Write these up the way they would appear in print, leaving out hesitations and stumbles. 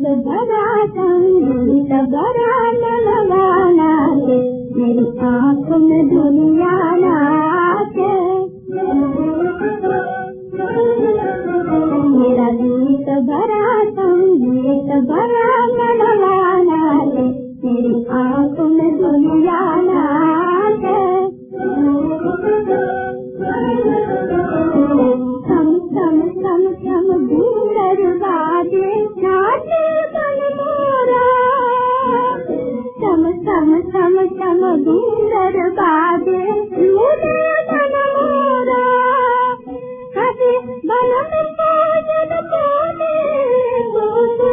भरा संगीत भरा मनवाना है, मेरी आँखों में दुनिया नाचे। मेरा गीत भरा संगीत भरा मनवाना है, मेरी आँखों में दुनिया नाचे। सम सम सम सम घूंघर बाजे नाचे मन मोरा, सम सम सम सम घूंघर बाजे लूटे मन मोरा। कभी बलम भोजन पाने बोलो,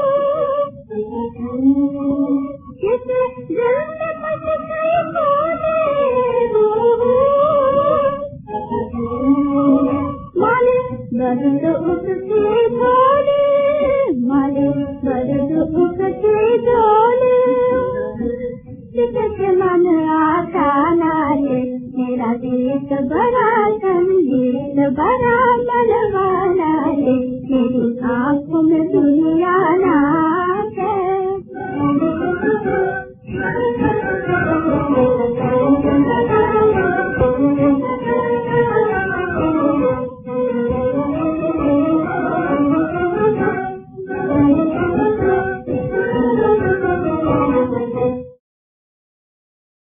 किस दिल में बस गई बोले माले दर्द उसके झोले, माले दर्द उसके झोले। जिससे मन आता नाचे, मेरा गीत बड़ा संगीत बड़ा मनवाना है, मेरी आँखों में